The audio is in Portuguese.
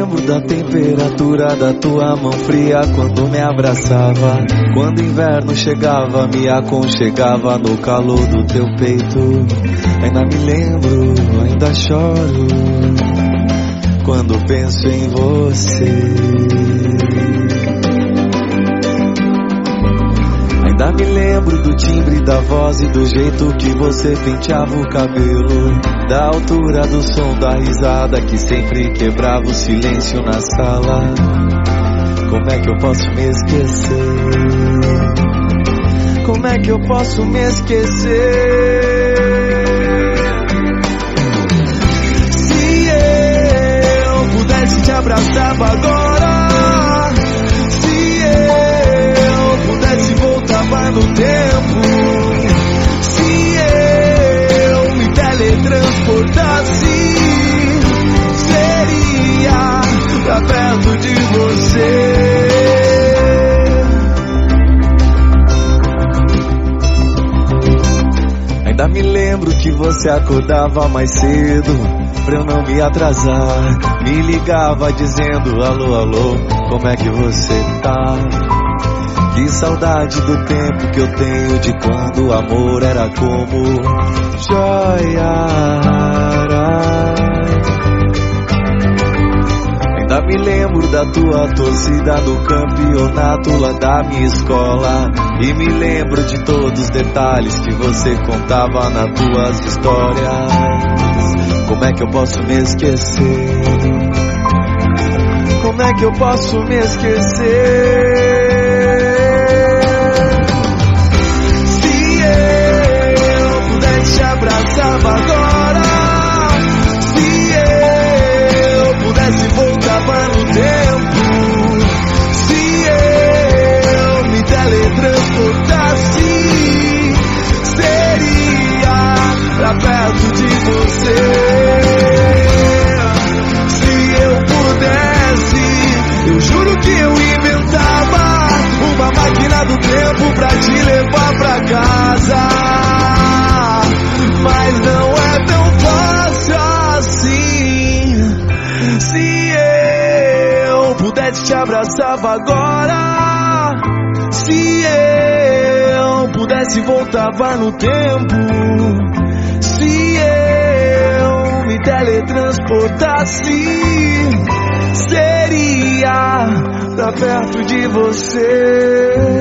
lembro da temperatura da tua mão fria quando me abraçava. Quando inverno chegava, me aconchegava no calor do teu peito. Ainda me lembro, ainda choro quando penso em você. Ainda me lembro do timbre da voz e do jeito que você penteava o cabelo, da altura do som da risada que sempre quebrava o silêncio na sala. Como é que eu posso me esquecer? Como é que eu posso me esquecer? Se eu pudesse te abraçava agora, se eu pudesse voltava no tempo, se eu me teletransportasse, seria pra perto de você. Ainda me lembro que você acordava mais cedo pra eu não me atrasar. Me ligava dizendo alô, alô, como é que você tá? Que saudade do tempo que eu tenho de quando o amor era como joia. Ainda me lembro da tua torcida no campeonato lá da minha escola. E me lembro de todos os detalhes que você contava nas tuas histórias. Como é que eu posso me esquecer? Como é que eu posso me esquecer? Se eu pudesse te abraçava agora, se eu pudesse voltava no tempo, se eu me teletransportasse, seria pra perto de você. Se eu pudesse, eu juro que eu inventava uma máquina do tempo pra te levar pra casa. Mas não é tão fácil assim. Se eu pudesse te abraçava agora, se eu pudesse voltava no tempo, se eu me teletransportasse, seria pra perto de você.